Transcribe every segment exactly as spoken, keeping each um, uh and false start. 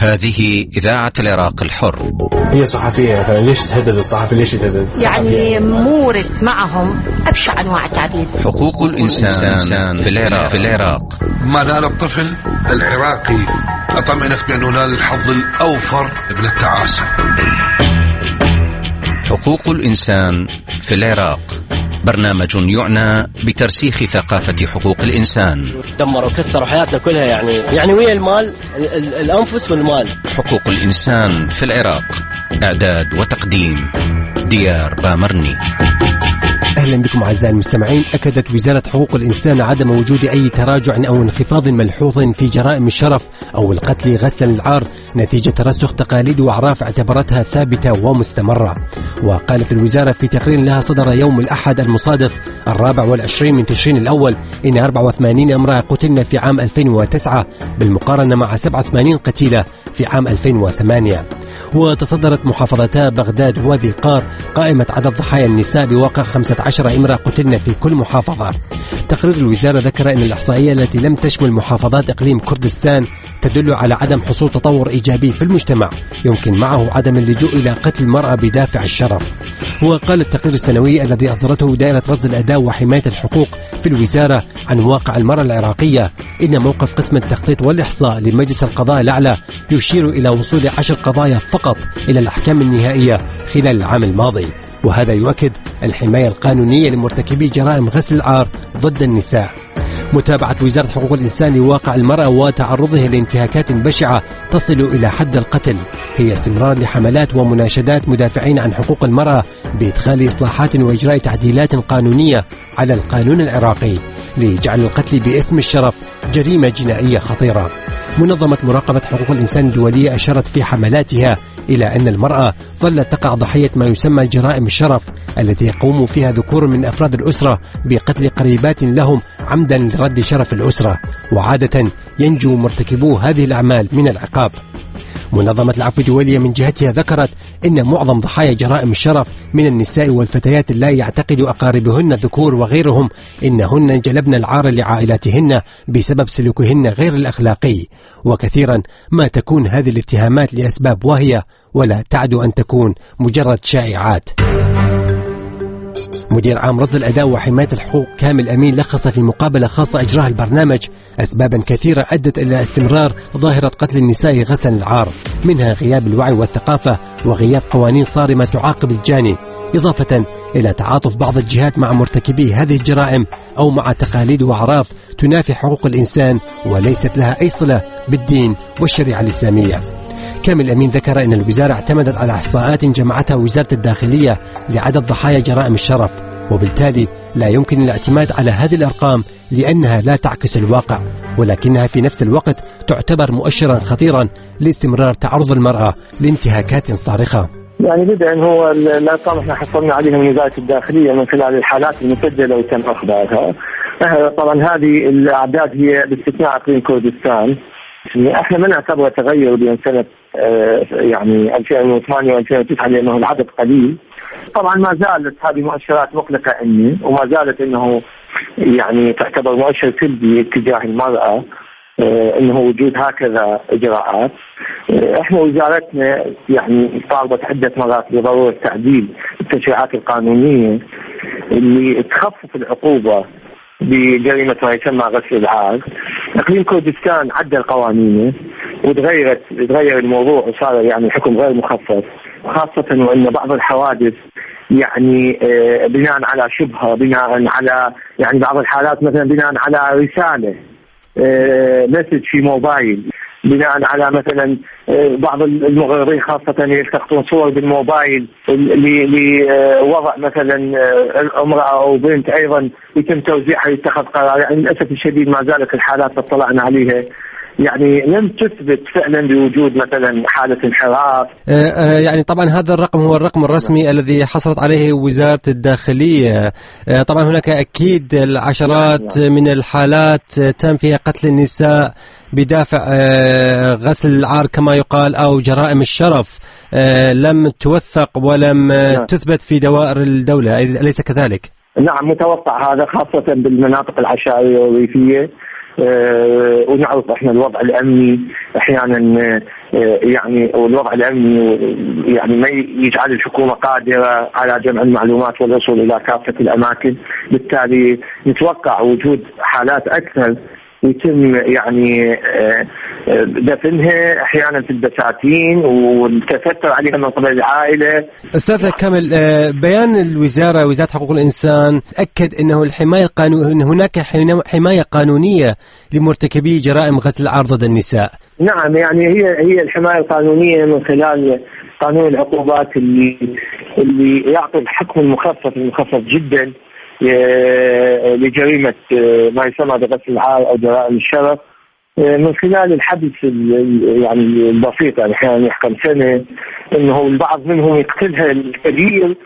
هذه إذاعة العراق الحر. هي صحفية، ليش تهدد الصحفي؟ ليش تهدد؟ يعني مورس معهم أبشع أنواع التعذيب. حقوق الإنسان في العراق في العراق ما نال الطفل العراقي أطمئنك بأنه نال الحظ الأوفر من التعاسة. حقوق الإنسان في العراق برنامج يعنى بترسيخ ثقافة حقوق الإنسان. دمروا وكسروا حياتنا كلها، يعني يعني ويا المال، الأنفس والمال. حقوق الإنسان في العراق، إعداد وتقديم ديار بامرني. أهلا بكم أعزائي المستمعين. أكدت وزارة حقوق الإنسان عدم وجود أي تراجع أو انخفاض ملحوظ في جرائم الشرف أو القتل غسل العار نتيجة ترسخ تقاليد وأعراف اعتبرتها ثابتة ومستمرة. وقالت الوزارة في تقرير لها صدر يوم الأحد المصادف الرابع والعشرين من تشرين الأول إن أربعة وثمانين امرأة قتلن في عام ألفين وتسعة بالمقارنة مع سبعة وثمانين قتيلة في عام ألفين وثمانية. وتصدرت محافظتا بغداد وذي قار قائمة عدد ضحايا النساء بواقع خمسة عشر امرأة قتلن في كل محافظة. تقرير الوزارة ذكر أن الإحصائية التي لم تشمل محافظات إقليم كردستان تدل على عدم حصول تطور إيجابي في المجتمع يمكن معه عدم اللجوء إلى قتل المرأة بدافع الشرف. وقال التقرير السنوي الذي أصدرته دائرة رصد الأداء وحماية الحقوق في الوزارة عن واقع المرأة العراقية إن موقف قسم التخطيط والإحصاء لمجلس القضاء الأعلى يشير إلى وصول عشر قضايا فقط إلى الأحكام النهائية خلال العام الماضي، وهذا يؤكد الحماية القانونية لمرتكبي جرائم غسل العار ضد النساء. متابعة وزارة حقوق الإنسان لواقع المرأة وتعرضه لانتهاكات بشعة تصل إلى حد القتل هي استمرار لحملات ومناشدات مدافعين عن حقوق المرأة بإدخال إصلاحات وإجراء تعديلات قانونية على القانون العراقي لجعل القتل باسم الشرف جريمة جنائية خطيرة. منظمة مراقبة حقوق الإنسان الدولية أشارت في حملاتها إلى أن المرأة ظلت تقع ضحية ما يسمى جرائم الشرف التي يقوم فيها ذكور من أفراد الأسرة بقتل قريبات لهم عمدا لرد شرف الأسرة، وعادة ينجو مرتكبو هذه الأعمال من العقاب. منظمة العفو الدولية من جهتها ذكرت إن معظم ضحايا جرائم الشرف من النساء والفتيات لا يعتقد أقاربهن الذكور وغيرهم إنهن جلبن العار لعائلاتهن بسبب سلوكهن غير الأخلاقي، وكثيرا ما تكون هذه الاتهامات لأسباب واهية ولا تعد أن تكون مجرد شائعات. مدير عام رصد الأداء وحماية الحقوق كامل أمين لخص في مقابلة خاصة أجراها البرنامج أسبابا كثيرة أدت إلى استمرار ظاهرة قتل النساء غسل العار، منها غياب الوعي والثقافة وغياب قوانين صارمة تعاقب الجاني، إضافة إلى تعاطف بعض الجهات مع مرتكبي هذه الجرائم أو مع تقاليد وأعراف تنافي حقوق الإنسان وليست لها أي صلة بالدين والشريعة الإسلامية. كامل أمين ذكر أن الوزارة اعتمدت على إحصاءات جمعتها وزارة الداخلية لعدد ضحايا جرائم الشرف، وبالتالي لا يمكن الاعتماد على هذه الأرقام لأنها لا تعكس الواقع، ولكنها في نفس الوقت تعتبر مؤشرا خطيرا لاستمرار تعرض المرأة لانتهاكات صارخة. يعني بدءا هو الأرقام احنا حصلنا عليها من وزارة الداخلية من خلال الحالات المسجلة وتم أخبارها. طبعا هذه الأعداد هي باستثناء إقليم كردستان. احنا ما نعتبر تغير بين سنة يعني ألفين وثمانية وألفين وتسعة لأنه العدد قليل. طبعا ما زالت هذه مؤشرات مقلقة عني، وما زالت انه يعني تعتبر مؤشر سلبي اتجاه المرأة انه وجود هكذا اجراءات. احنا وزارتنا يعني طالبت عدة مرات بضرورة تعديل التشريعات القانونية اللي تخفف العقوبة بجريمة ما يسمى غسل العار. اقليم كردستان عدل قوانينه وتغيرت تغير الموضوع وصار يعني حكم غير مخفف، خاصة وان بعض الحوادث يعني بناء على شبهة، بناء على يعني بعض الحالات مثلا بناء على رسالة مسج في موبايل، بناء على مثلا بعض المغرضين خاصة يلتقطون صور بالموبايل لوضع مثلا امرأة أو بنت أيضا يتم توزيعها يتخذ قرار. يعني للأسف الشديد ما زالت الحالات اطلعنا عليها يعني لم تثبت فعلا بوجود مثلا حالة انحراف. يعني طبعا هذا الرقم هو الرقم الرسمي الذي حصلت عليه وزارة الداخلية. طبعا هناك أكيد العشرات من الحالات تم فيها قتل النساء بدافع غسل العار كما يقال أو جرائم الشرف لم توثق ولم تثبت في دوائر الدولة، أليس كذلك؟ نعم متوقع هذا، خاصة بالمناطق العشائرية والريفية ونعرف احنا الوضع الامني احيانا يعني والوضع الامني يعني ما يجعل الحكومه قادره على جمع المعلومات والوصول الى كافه الاماكن، بالتالي نتوقع وجود حالات اكثر يتم يعني دفنها احيانا في البساتين والتستر عليها من قبل العائله. استاذ كامل، بيان الوزاره وزاره حقوق الانسان اكد انه الحمايه القانونيه إن هناك حمايه قانونيه لمرتكبي جرائم غسل العار ضد النساء. نعم، يعني هي هي الحمايه القانونيه من خلال قانون العقوبات اللي اللي يعطي الحكم المخفف المخفف جدا لجريمة ما يسمى بغسل العار أو جرائم الشرف من خلال الحبس يعني البسيط، يعني أحيانا يحكم سنة، إنه البعض منهم يقتلها الكبير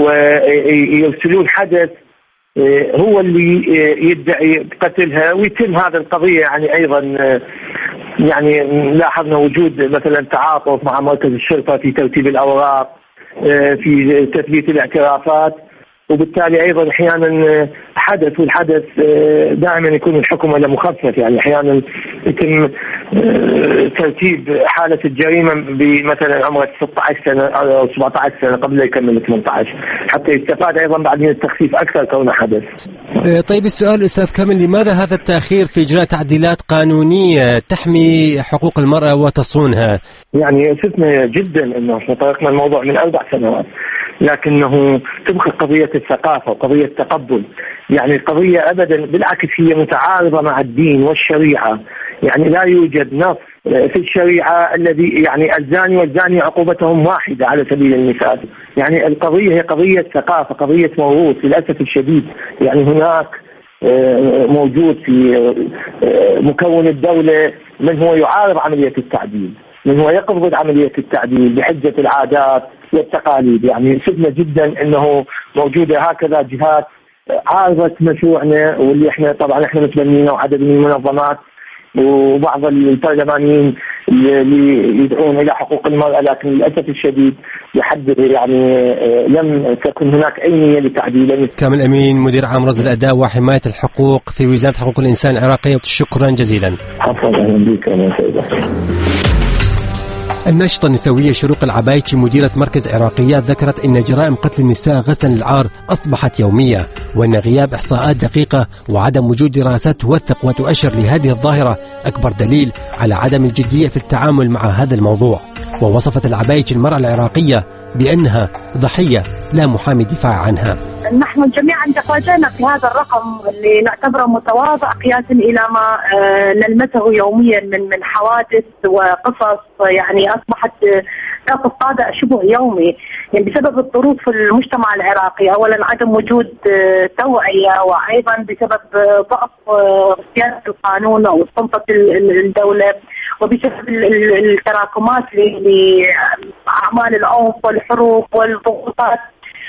ويرسلون حدث هو اللي يدعي قتلها ويتم هذا القضية. يعني أيضا يعني لاحظنا وجود مثلا تعاطف مع مركز الشرطة في ترتيب الأوراق، في تثبيت الاعترافات، وبالتالي ايضا احيانا حدث والحدث دائما يكون الحكم على مخفف. يعني احيانا يتم ترتيب حاله الجريمه بمثلا عمره ستة عشر سنه او سبعة عشر سنه قبل لا يكمل ثمانية عشر، حتى يستفاد ايضا بعد من التخفيف اكثر كونه حدث. طيب السؤال استاذ كامل، لماذا هذا التاخير في اجراء تعديلات قانونيه تحمي حقوق المراه وتصونها؟ يعني شفنا جدا انه طرقنا الموضوع من اربع سنوات، لكنه تبقى قضية الثقافة وقضية التقبل. يعني القضية أبدا بالعكس هي متعارضة مع الدين والشريعة. يعني لا يوجد نص في الشريعة الذي يعني الزاني والزاني عقوبتهم واحدة على سبيل المثال. يعني القضية هي قضية ثقافة، قضية موروث للأسف الشديد. يعني هناك موجود في مكون الدولة من هو يعارض عملية التعديل، من هو يقبض عملية التعديل بحجة العادات والتقاليد. يعني شفنا جدا انه موجودة هكذا جهات عارضت مشروعنا، واللي احنا طبعا احنا متبنينه وعدد من المنظمات وبعض البرلمانيين اللي يدعون الى حقوق المرأة، لكن للاسف الشديد لحد يعني لم تكن هناك اي نية لتعديله. كامل امين، مدير عام رصد الاداء وحماية الحقوق في وزارة حقوق الانسان العراقية، شكرا جزيلا. عفوا، اهلا بك. الناشطة النسوية شروق العبايشي مديرة مركز عراقيات ذكرت أن جرائم قتل النساء غسل العار أصبحت يومية، وأن غياب إحصاءات دقيقة وعدم وجود دراسات توثق وتؤشر لهذه الظاهرة أكبر دليل على عدم الجدية في التعامل مع هذا الموضوع. ووصفت العبايشي المرأة العراقية بأنها ضحية لا محامي دفاع عنها. نحن جميعا تفاجأنا في هذا الرقم اللي نعتبره متواضع قياسا إلى ما نلمسه يوميا من من حوادث وقصص يعني أصبحت تأخذ طابع شبه يومي، يعني بسبب الظروف في المجتمع العراقي. أولا عدم وجود توعية، وأيضا بسبب ضعف سياسة القانون أو سلطة الدولة، وبسبب التراكمات لأعمال العنف والحروب والضغوطات.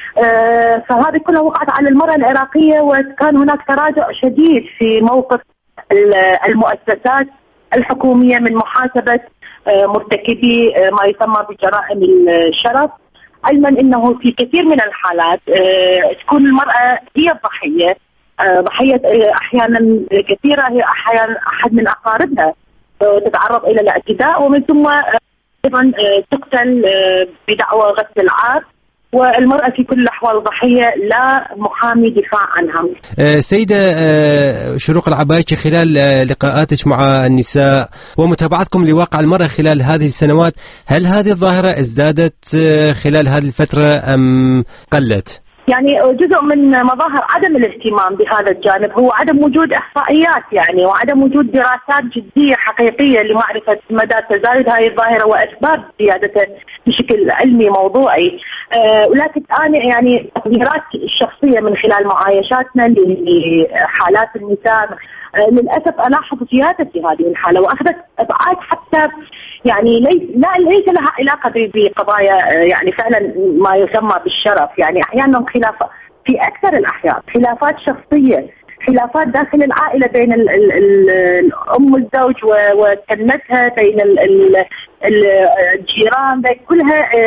فهذه كلها وقعت على المرأة العراقية، وكان هناك تراجع شديد في موقف المؤسسات الحكومية من محاسبة مرتكبي ما يسمى بجرائم الشرف. علما انه في كثير من الحالات تكون المرأة هي الضحية، ضحية احيانا كثيرة هي احيانا احد من اقاربها تتعرض الى الاعتداء، ومن ثم ايضا تقتل بدعوى غسل العار، والمرأة في كل الأحوال ضحية لا محامي دفاع عنها. سيدة شروق العبايشي، خلال لقاءاتك مع النساء ومتابعتكم لواقع المرأة خلال هذه السنوات، هل هذه الظاهرة ازدادت خلال هذه الفترة أم قلت؟ يعني جزء من مظاهر عدم الاهتمام بهذا الجانب هو عدم وجود إحصائيات، يعني وعدم وجود دراسات جدية حقيقية لمعرفة مدى تزايد هذه الظاهرة وأسباب زيادتها بشكل علمي موضوعي. أه ولكن أنا يعني تقديرات الشخصية من خلال معايشاتنا لحالات النساء أه للأسف ألاحظ زيادة في هذه الحالة، وأخذت أبعاد حتى يعني ليس لا ليس لها علاقة بقضايا يعني فعلا ما يسمى بالشرف. يعني أحيانا خلاف في أكثر الأحيان خلافات شخصية، خلافات داخل العائلة بين ال ال ال الأم والزوج وكنتها، بين ال ال الجيران، كلها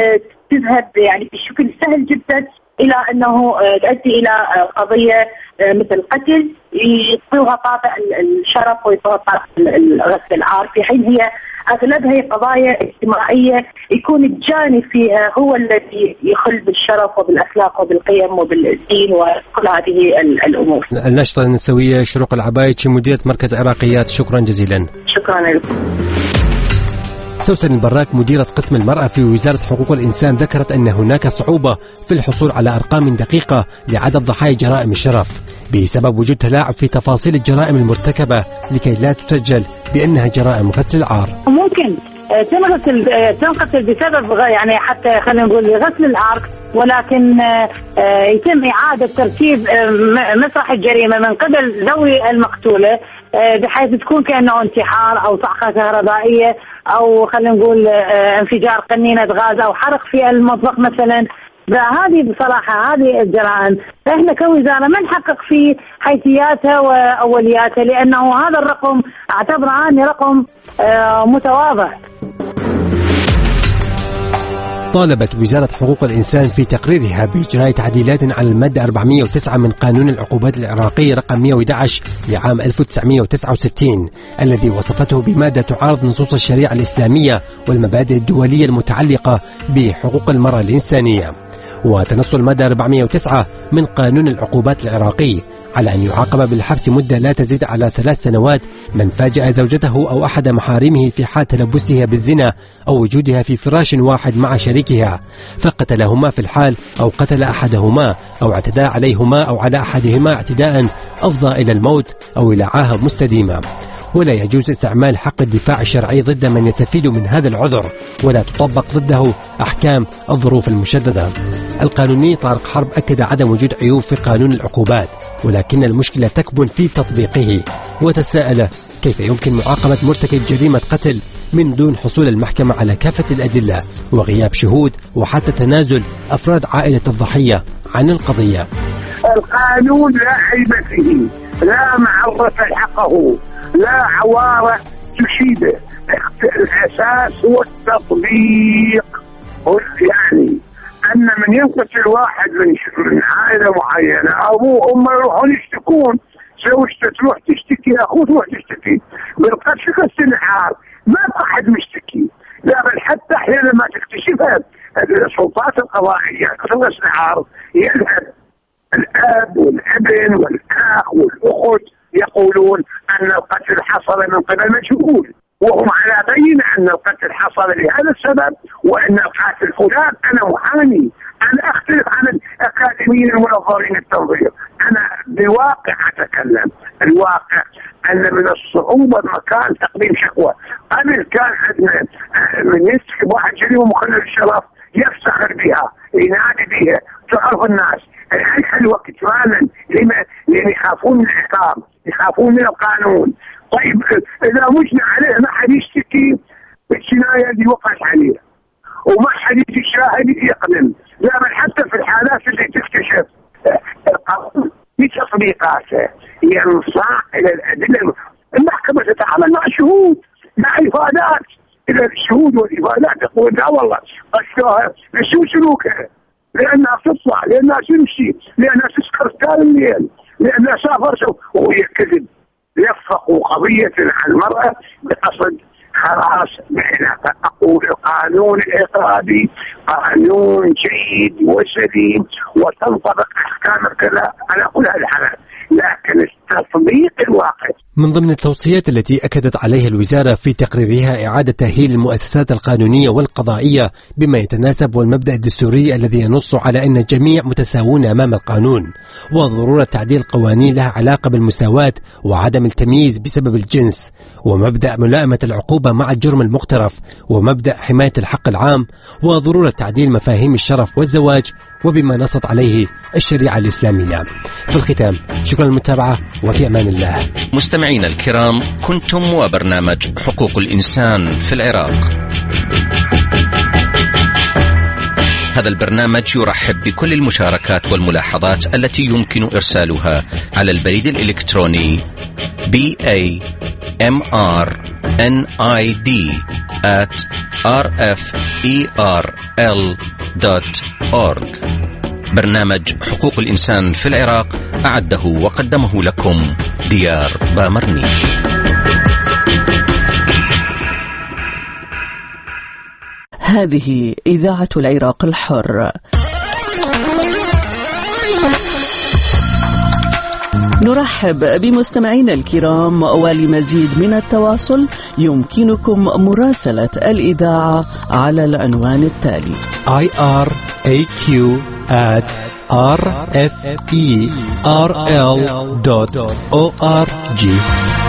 تذهب يعني بشكل سهل جدا إلى أنه تؤدي إلى قضية مثل قتل يعطوها طابع الشرف ويعطوها طابع غسل العار، في حين هي أغلبها هي قضايا اجتماعية يكون الجاني فيها هو الذي يخل بالشرف وبالأخلاق وبالقيم وبالدين وكل هذه الأمور. النشطة النسوية شروق العبايتشي مديرة مركز عراقيات، شكرا جزيلا. شكرا لكم. سوسن البراك مديرة قسم المرأة في وزارة حقوق الإنسان ذكرت أن هناك صعوبة في الحصول على أرقام دقيقة لعدد ضحايا جرائم الشرف بسبب وجود تلاعب في تفاصيل الجرائم المرتكبة لكي لا تسجل بأنها جرائم غسل العار. ممكن تنقتل تنقتل بسبب يعني حتى خلينا نقول غسل العار، ولكن يتم إعادة ترتيب مسرح الجريمة من قبل ذوي المقتولة بحيث تكون كأنه انتحار أو صعقة كهربائية أو خلينا نقول انفجار قنينة غاز أو حرق في المطبخ مثلا. هذه بصراحة هذه الجرائم احنا كوزارة ما نحقق في حيثياتها وأولياتها، لأنه هذا الرقم اعتبره أني رقم متواضع. طالبت وزارة حقوق الإنسان في تقريرها بإجراء تعديلات على المادة أربعمئة وتسعة من قانون العقوبات العراقي رقم مئة وأحد عشر لعام ألف وتسعمئة وتسعة وستين الذي وصفته بمادة تعارض نصوص الشريعة الإسلامية والمبادئ الدولية المتعلقة بحقوق المرأة الإنسانية. وتنص المادة أربعمئة وتسعة من قانون العقوبات العراقي على أن يعاقب بالحبس مدة لا تزيد على ثلاث سنوات من فاجأ زوجته أو أحد محارمه في حال تلبسها بالزنا أو وجودها في فراش واحد مع شريكها فقتلهما في الحال أو قتل أحدهما أو اعتدى عليهما أو على أحدهما اعتداء أفضى إلى الموت أو إلى عاهة مستديمة. ولا يجوز استعمال حق الدفاع الشرعي ضد من يستفيد من هذا العذر، ولا تطبق ضده أحكام الظروف المشددة. القانوني طارق حرب أكد عدم وجود عيوب في قانون العقوبات، ولكن المشكلة تكمن في تطبيقه، وتساءل كيف يمكن معاقبة مرتكب جريمة قتل من دون حصول المحكمة على كافة الأدلة وغياب شهود وحتى تنازل أفراد عائلة الضحية عن القضية. القانون لا عيب فيه، لا معرة حقه، لا عوارة تشيده. الأساس هو التطبيق. يعني أن من ينقتل واحد من عائلة معينة أبوه وأمه يروحون يشتكون، زوجته تروح تشتكي، أخوه تروح تشتكي بالقتل غسل العار، ما أحد مشتكي. لا بل حتى أحيانا ما تكتشفها السلطات القضائية قتل غسل العار يذهب الأب والابن والأخ والأخت يقولون أن القتل حصل من قبل مجهول، وهم على بينة أن القتل حصل لهذا السبب وأن القاتل فلان. أنا محامي، أنا أختلف عن الأكاديميين المنظرين التنظير، أنا بواقع أتكلم. الواقع أن من الصعوبة مكان تقديم شكوى. قبل كان عندنا من يسحب واحد جريمة مخلل الشرف يفتخر بها، ينادي بها، تعرف الناس. الحين الوقت فعلا لأن يخافون من العقاب، يخافون من القانون. طيب إذا مجنى عليه ما حد يشتكي الجناية اللي وقعت عليه وما حد يجي شاهد يقدم. لا بل حتى في الحالات اللي تكتشف القانون بتطبيقاته ينصاع إلى الأدلة. المحكمة تتعامل مع شهود، مع إفادات، إلى الشهود والإفادات تقول لا والله قصدها لشو سلوكها، لأنها تطلع، لأنها تمشي، لأنها تسكر ثاني الليل، لأنها سافر، وهي كذب. يفقوا قضية عن المرأة بقصد خلاص بعلاقة. أقول القانون العقابي قانون جيد وسليم وتنطبق أحكام كذا على كل الحالات، لكن التطبيق الواقع. من ضمن التوصيات التي أكدت عليها الوزارة في تقريرها إعادة تأهيل المؤسسات القانونية والقضائية بما يتناسب والمبدأ الدستوري الذي ينص على أن الجميع متساوون أمام القانون، وضرورة تعديل قوانين لها علاقة بالمساواة وعدم التمييز بسبب الجنس، ومبدأ ملائمة العقوبة مع الجرم المقترف، ومبدأ حماية الحق العام، وضرورة تعديل مفاهيم الشرف والزواج وبما نصت عليه الشريعة الإسلامية. في الختام شكرا للمتابعة وفي أمان الله. مستمعين الكرام، كنتم وبرنامج حقوق الإنسان في العراق. هذا البرنامج يرحب بكل المشاركات والملاحظات التي يمكن إرسالها على البريد الإلكتروني بي إيه إم آر إن آي دي آت آر إف إي آر إل دوت أورج. برنامج حقوق الإنسان في العراق أعده وقدمه لكم ديار بامرني. هذه إذاعة العراق الحر. نرحب بمستمعينا الكرام، ولمزيد من التواصل يمكنكم مراسلة الإذاعة على العنوان التالي آي آر إيه كيو آت آر إف إي آر إل دوت أو آر جي.